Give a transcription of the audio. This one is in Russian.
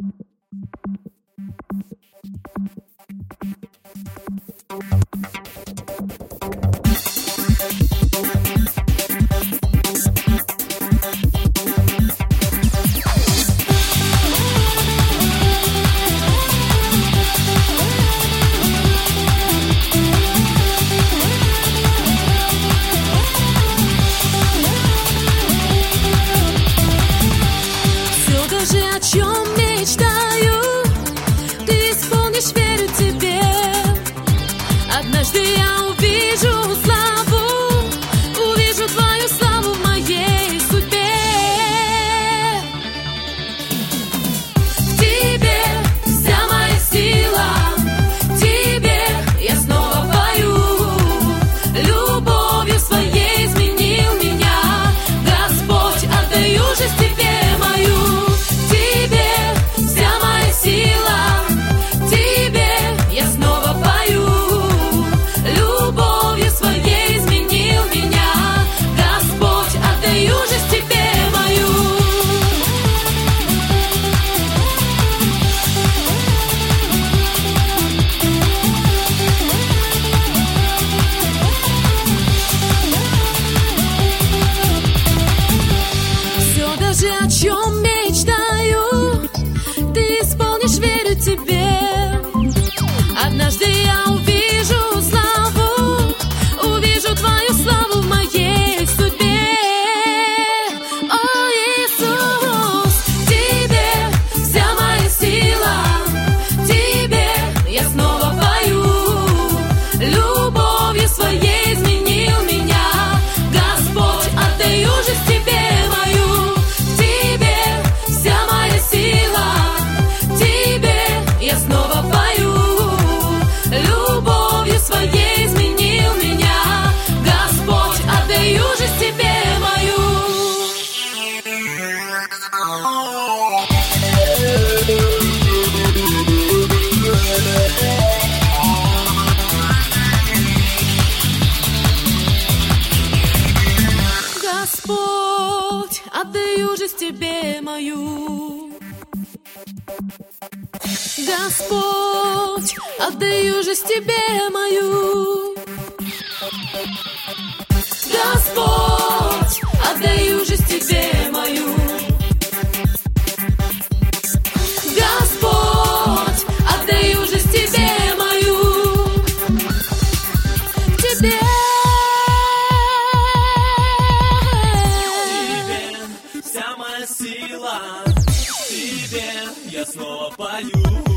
О чем мечтаю, ты исполнишь, верю тебе. Однажды я увижу славу, увижу твою славу в моей судьбе. В тебе вся моя сила, в тебе я снова пою. Любовью своей изменил меня Господь, отдаю жизнь тебе мою. О чем мечтаю, ты исполнишь, верю тебе. Однажды я увижу славу, увижу твою славу в моей судьбе. О, Иисус, в тебе вся моя сила, в тебе я снова пою. Любовью своей изменил меня Господь, отдаю жизнь тебе мою. Я снова пою, любовью своей изменил меня Господь, отдаю жизнь тебе мою. Господь, отдаю жизнь тебе мою. Господь, отдаю жизнь тебе мою. Господь, отдаю жизнь тебе мою. Господь, отдаю жизнь тебе мою. Тебе. Тебе вся моя сила, тебе я снова пою.